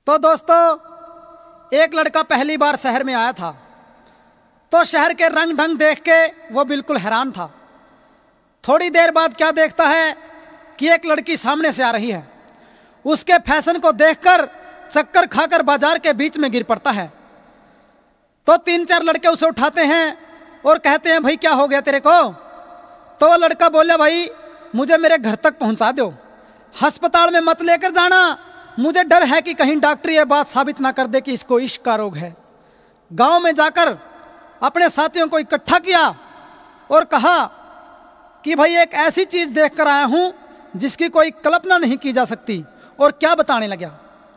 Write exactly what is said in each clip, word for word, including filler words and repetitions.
तो दोस्तों, एक लड़का पहली बार शहर में आया था, तो शहर के रंग ढंग देख के वो बिल्कुल हैरान था। थोड़ी देर बाद क्या देखता है कि एक लड़की सामने से आ रही है। उसके फैशन को देखकर चक्कर खाकर बाजार के बीच में गिर पड़ता है। तो तीन चार लड़के उसे उठाते हैं और कहते हैं, भाई क्या हो गया तेरे को? तो वो लड़का बोले, भाई मुझे मेरे घर तक पहुंचा दो, अस्पताल में मत लेकर जाना, मुझे डर है कि कहीं डॉक्टर ये बात साबित ना कर दे कि इसको इश्क का रोग है। गांव में जाकर अपने साथियों को इकट्ठा किया और कहा कि भाई एक ऐसी चीज देखकर आया हूं जिसकी कोई कल्पना नहीं की जा सकती। और क्या बताने लगा।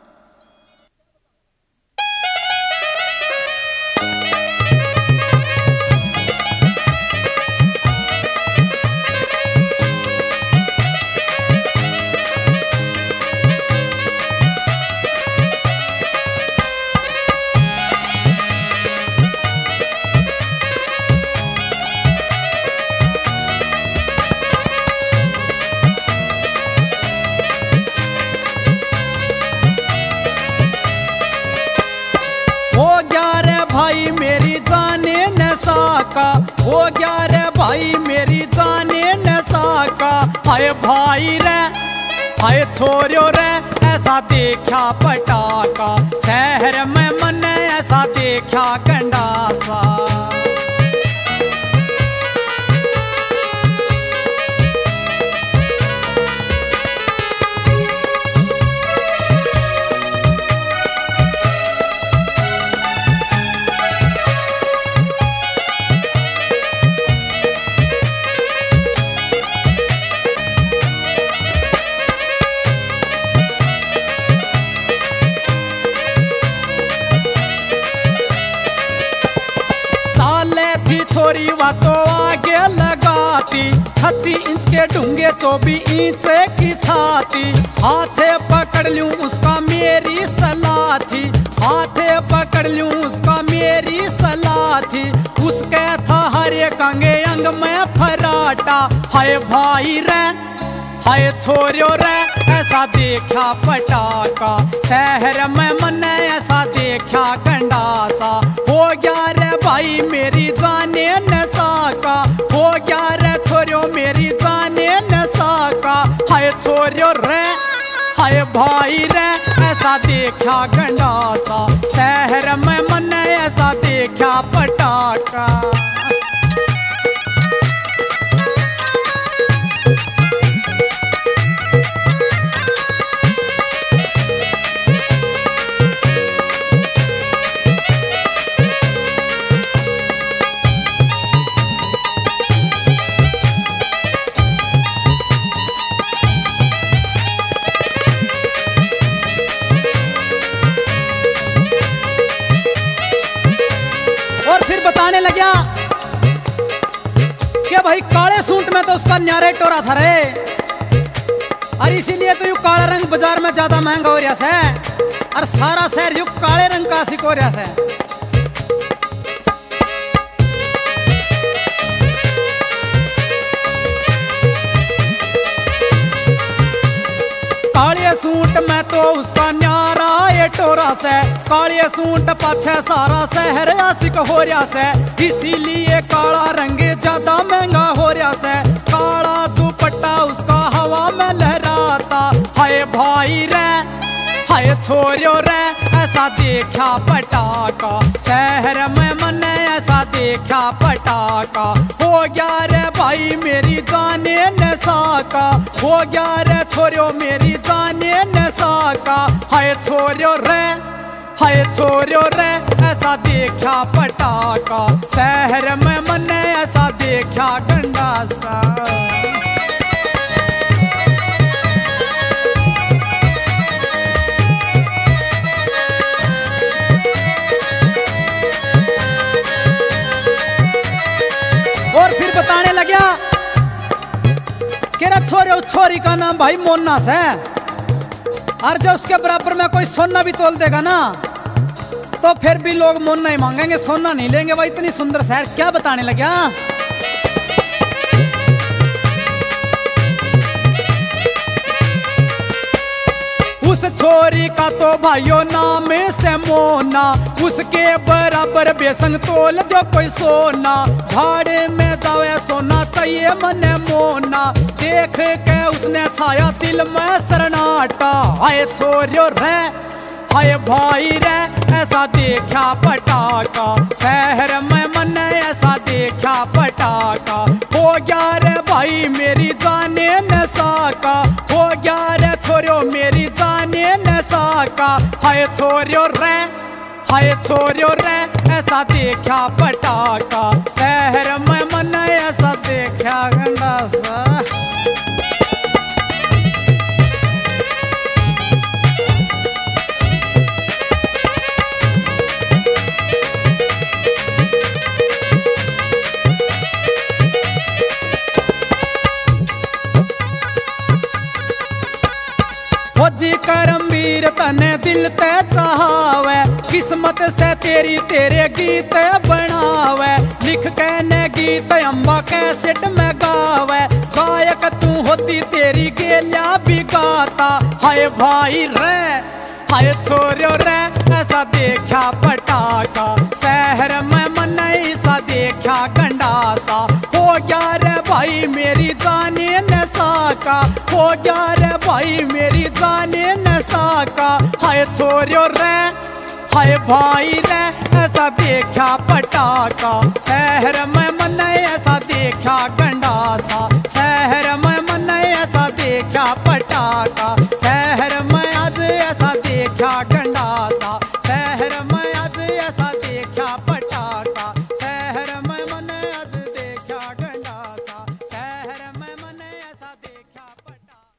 भाई मेरी जाने नशा का हो गया रे, भाई मेरी जाने नशा का। हाय भाई रे, हाय छोरियो रे, ऐसा देखा पटाखा, शहर में मन ऐसा देखा गंडासा। छोरी वा तो आगे लगाती, छत्तीस इंच के डूंगे चौबीस इंच की छाती। हाथे पकड़ लूं उसका मेरी सलाह थी, हाथे पकड़ लूं उसका मेरी सलाह थी। उसके था हर एक अंगे अंग में फराटा। हाय भाई रे, हाय छोरियो रे, ऐसा देखा पटाखा, शहर में मन ऐसा देखा गंडासा। हो गया रे भाई मेरी जाने नशा का, हो गया रे छोरियो मेरी जाने नशा का। हाय छोरियो रे, हाय भाई रे, ऐसा देखा गंडासा, शहर में मन ऐसा देखा पटाखा। फिर बताने लगा कि भाई काले सूट में तो उसका न्यारे टोरा था रे, और इसीलिए तो यू काला रंग बाजार में ज्यादा महंगा हो रहा है, और सारा शहर यू काले रंग का आशिक हो रहा है। काले सूट में तो उसका न्यारा ये टोरा से, काले सूट पाछे सारा शहर आशिक हो रहा से, इसीलिए काला रंग ज्यादा महंगा हो रहा से। काला दुपट्टा उसका हवा में लहराता। हाय भाई रे, हाय छोरियो रे, ऐसा देखा पटाखा, शहर में मन ऐसा देखा पटाखा। हो गया रे भाई मेरी जाने नशा का, हो गया रे छोरियो मेरी जाने नशा का। हाय छोरियो रे, हाय छोरियो रे, ऐसा देखा पटाखा, शहर में मन ऐसा देखा गंडासा। और फिर बताने लगा कि रे छोरे, छोरी का नाम भाई मोन्ना है, और जो उसके बराबर में कोई सोना भी तोल देगा ना तो फिर भी लोग मोन्ना ही मांगेंगे, सोना नहीं लेंगे। भाई इतनी सुंदर शहर। क्या बताने लगा। उस छोरी का तो भाइयों नाम से मोना, उसके बराबर बेसंग तोल जो कोई सोना, भाड़े में जावे सोना चाहिए मने मोना, देख के उसने छाया दिल में सरनाटा। हाय छोरियो रे हाय भाई रे ऐसा देखा पटाखा, शहर में मन ऐसा देखा पटाखा, हो गया रे भाई मेरी जाने नशा का, हो गया रे छोरियो मेरी जाने नशा का। हाय छोरियो रे हाय छोरियो रे ऐसा देखा पटाखा, शहर में मन ऐसा देखा गंडासा। फौजी करमवीर तने दिल ते चाहावे, किस्मत से तेरी तेरे गीत बनावे, लिख के ने गीत अम्बा कैसेट में गावे, गायक तू होती तेरी गेलिया भी गाता। हाय भाई रे हाय छोरियो रे ऐसा देखा पटाखा, शहर में मन ऐसा देखा गंडासा, हो गया रे भाई मेरी जाने नशा का, हो गया रे भाई मेरी जाने नशा का। हाय छोरियो रे हाय भाई रे ऐसा देखा पटाखा, शहर में मन ऐसा देखा गंडासा, शहर में मन ऐसा देखा पटाखा।